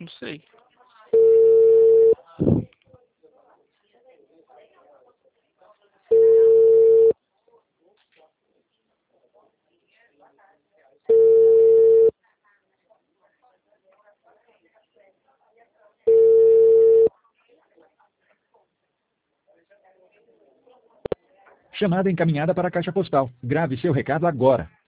Não sei. Chamada encaminhada para a caixa postal. Grave seu recado agora.